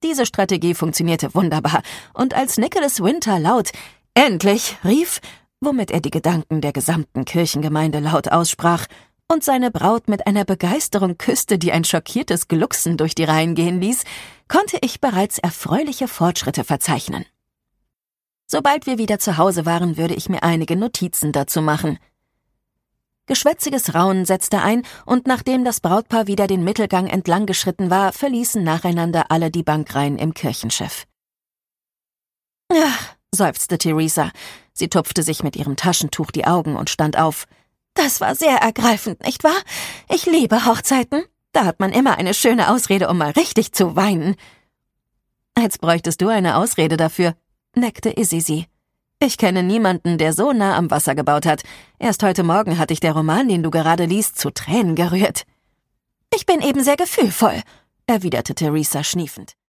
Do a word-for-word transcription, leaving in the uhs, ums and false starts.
Diese Strategie funktionierte wunderbar, und als Nicholas Winter laut »Endlich!« rief, womit er die Gedanken der gesamten Kirchengemeinde laut aussprach, und seine Braut mit einer Begeisterung küsste, die ein schockiertes Glucksen durch die Reihen gehen ließ, konnte ich bereits erfreuliche Fortschritte verzeichnen. Sobald wir wieder zu Hause waren, würde ich mir einige Notizen dazu machen. Geschwätziges Raunen setzte ein, und nachdem das Brautpaar wieder den Mittelgang entlang geschritten war, verließen nacheinander alle die Bankreihen im Kirchenschiff. »Ach«, seufzte Theresa. Sie tupfte sich mit ihrem Taschentuch die Augen und stand auf. »Das war sehr ergreifend, nicht wahr? Ich liebe Hochzeiten. Da hat man immer eine schöne Ausrede, um mal richtig zu weinen.« »Als bräuchtest du eine Ausrede dafür«, neckte Izzy sie. »Ich kenne niemanden, der so nah am Wasser gebaut hat. Erst heute Morgen hat dich der Roman, den du gerade liest, zu Tränen gerührt.« »Ich bin eben sehr gefühlvoll«, erwiderte Theresa schniefend.